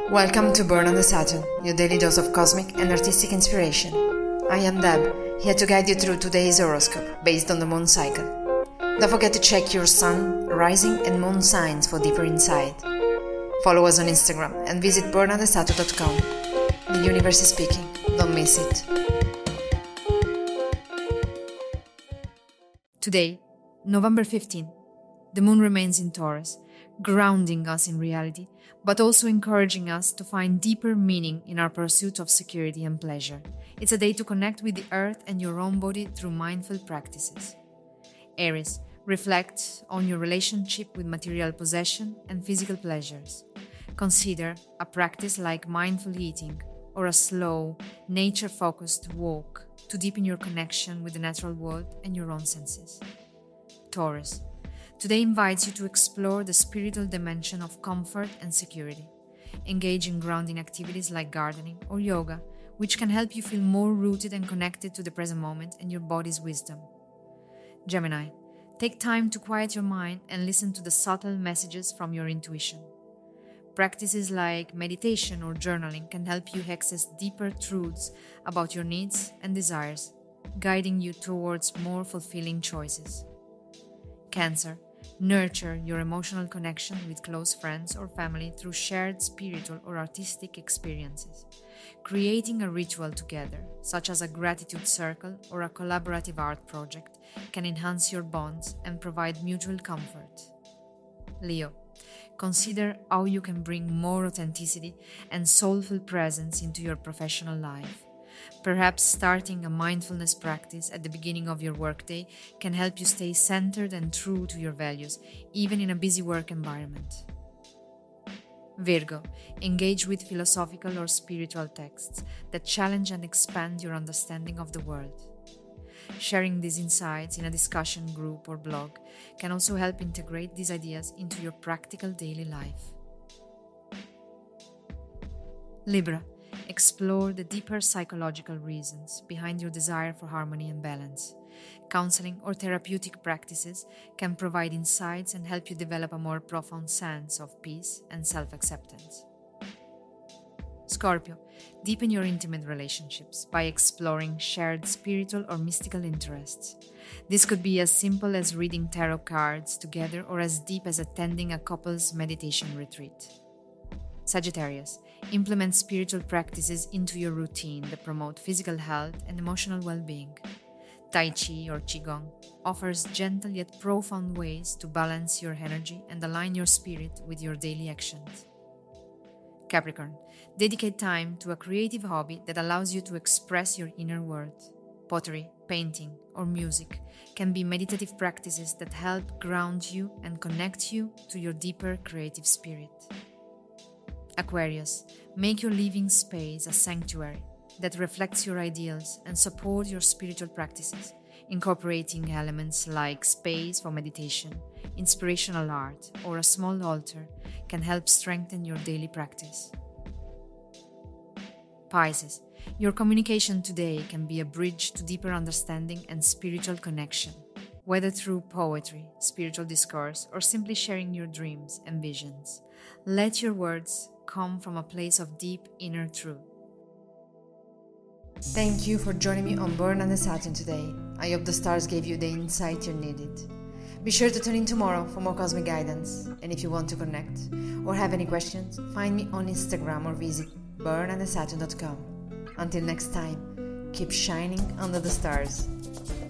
Welcome to Burn on the Saturn, your daily dose of cosmic and artistic inspiration. I am Deb, here to guide you through today's horoscope based on the moon cycle. Don't forget to check your sun, rising and moon signs for deeper insight. Follow us on Instagram and visit burnonthesaturn.com. The universe is speaking, don't miss it. Today, November 15, the moon remains in Taurus, grounding us in reality, but also encouraging us to find deeper meaning in our pursuit of security and pleasure. It's a day to connect with the earth and your own body through mindful practices. Aries, reflect on your relationship with material possession and physical pleasures. Consider a practice like mindful eating or a slow, nature-focused walk to deepen your connection with the natural world and your own senses. Taurus, today invites you to explore the spiritual dimension of comfort and security. Engage in grounding activities like gardening or yoga, which can help you feel more rooted and connected to the present moment and your body's wisdom. Gemini, take time to quiet your mind and listen to the subtle messages from your intuition. Practices like meditation or journaling can help you access deeper truths about your needs and desires, guiding you towards more fulfilling choices. Cancer, nurture your emotional connection with close friends or family through shared spiritual or artistic experiences. Creating a ritual together, such as a gratitude circle or a collaborative art project, can enhance your bonds and provide mutual comfort. Leo, consider how you can bring more authenticity and soulful presence into your professional life. Perhaps starting a mindfulness practice at the beginning of your workday can help you stay centered and true to your values, even in a busy work environment. Virgo, engage with philosophical or spiritual texts that challenge and expand your understanding of the world. Sharing these insights in a discussion group or blog can also help integrate these ideas into your practical daily life. Libra, explore the deeper psychological reasons behind your desire for harmony and balance. Counseling or therapeutic practices can provide insights and help you develop a more profound sense of peace and self-acceptance. Scorpio, deepen your intimate relationships by exploring shared spiritual or mystical interests. This could be as simple as reading tarot cards together or as deep as attending a couple's meditation retreat. Sagittarius, implement spiritual practices into your routine that promote physical health and emotional well-being. Tai Chi or Qigong offers gentle yet profound ways to balance your energy and align your spirit with your daily actions. Capricorn, dedicate time to a creative hobby that allows you to express your inner world. Pottery, painting, or music can be meditative practices that help ground you and connect you to your deeper creative spirit. Aquarius, make your living space a sanctuary that reflects your ideals and supports your spiritual practices, incorporating elements like space for meditation, inspirational art, or a small altar can help strengthen your daily practice. Pisces, your communication today can be a bridge to deeper understanding and spiritual connection, whether through poetry, spiritual discourse, or simply sharing your dreams and visions. Let your words come from a place of deep inner truth. Thank you for joining me on Burn on the Saturn today. I hope the stars gave you the insight you needed. Be sure to tune in tomorrow for more cosmic guidance. And if you want to connect or have any questions, find me on Instagram or visit burnonthesaturn.com. Until next time, keep shining under the stars.